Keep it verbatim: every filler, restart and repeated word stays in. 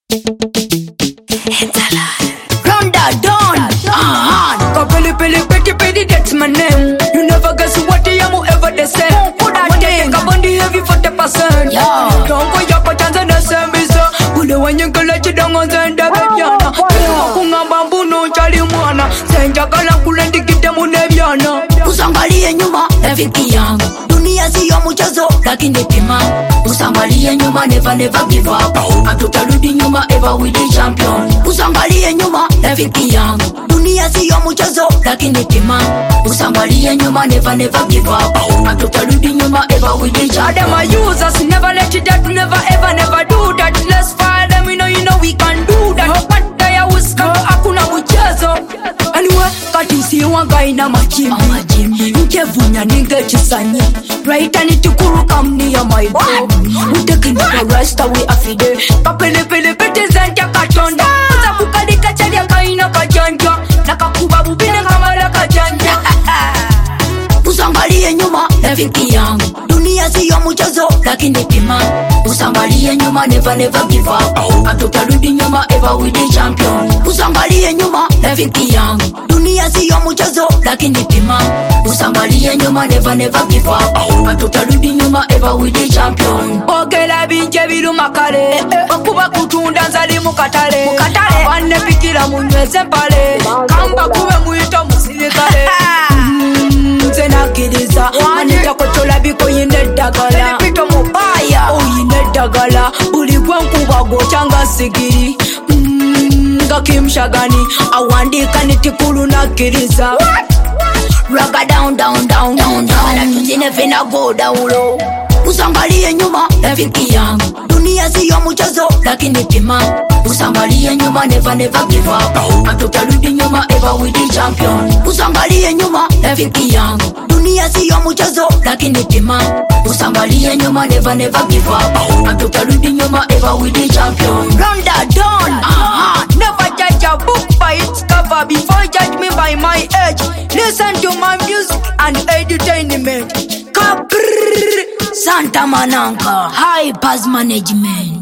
Ronda Don, ah, Kapili pili piti piti, that's my name. You never guess what I am ever the same. Put that thing, Kabondi heavy forty percent. Yeah, don't go your patterns and the same bisa. Ule wanyenga lechi dongo zenda bebiana. Kunga bambu no chali mwana. Senja kala kulendi kite munebiana. Usangalie nyuma, rafiki yangu. Dunia siyo mchezo, lakini pima. Usangalie nyuma, never never give up. Hatutarudi nyuma, ever we the champion. Usangalie nyuma, rafiki yangu. Dunia siyo mchezo, lakini pima. Usangalie nyuma, never never give up. Hatutarudi nyuma, ever we the champion. Them are users, never let you that, never ever never do that. Let's fire them, you know you know we can do that. But they are whisker, hakuna mchezo. Anyway, katisi wanga ina majimbi. Nkevunya ninge chisanye. Right and it kuru come near my door. We taking the rest away afide. Kapele pele pete zanja kachonda. Uza kukali kachali kaina kachanja. Nakakuba bubine kamala kachanja. Usangalie nyuma, rafiki yangu. Dunia siyo mchezo, lakini pima. Usangalie nyuma, never never give up. Hatutarudi nyuma, ever we the champion. Usangalie nyuma, rafiki yangu. Dunia siyo mchezo, lakini pima. Usangalie nyuma, never never give up. Hatutarudi nyuma, ever we the champion. Ogela binje bilu makale. Okuba kutunda nzali mukatale. Mukatale. Wane pikira munyweze mpale. Kamba kuwe muito musilikale. Zena kiriza Anita kotola biko yine dagala Pito mubaya O yine dagala Uli gwanku wago changa sigiri Nga kimshagani Awandika nitikulu na kiriza Raga down down down down down Ala tuzine fina go down low. Usangalie nyuma rafiki yangu. Dunia siyo mchezo lakini pima. Usangalie nyuma, never never give up. Hatutarudi nyuma, ever we the champion. Usangalie nyuma rafiki yangu. Dunia siyo mchezo lakini pima. Usangalie nyuma, never never give up. Hatutarudi nyuma, ever we the champion. Ronda Don, aha, never judge a book by its cover. Before judge me by my age. Listen to my music and entertainment. Kaprrr, Santa Mananka, High Pass Management.